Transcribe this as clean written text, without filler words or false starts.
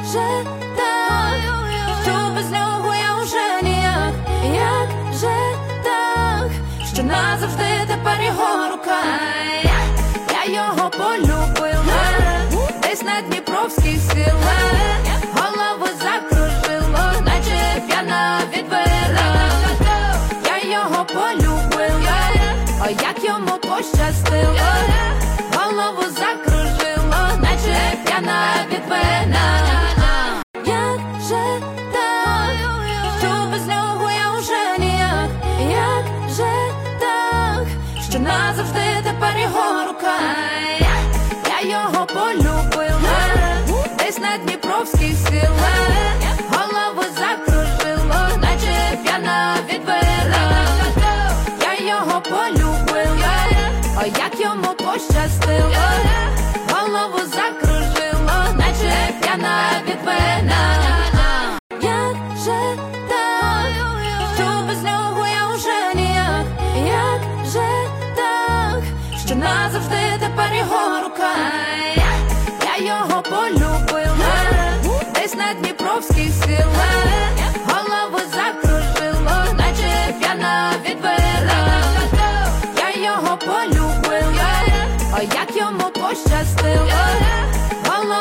же так? Що без нього я вже ніяк? Як же так? Що назавжди тепер його рука? Я його полюбила десь на дніпровських схилах. Голову закружило, наче п'яна від вина. Я його полюбила, а як йому пощастило. Голову закружило, наче п'яна від вина. Як же так? Що без нього я вже ніяк? Як же так? Що назавжди тепер його рука? Я його полюбила десь на дніпровських схилах. Голову закружило, наче п'яна від вина. Я його полюбила, а як йому пощастило. Голову закружило, наче п'яна від вина. Як же так? Що без нього я вже ніяк? Як же так? Що назавжди тепер його рука? Я його полюбила десь на дніпровських схилах. Голову закружило, наче п'яна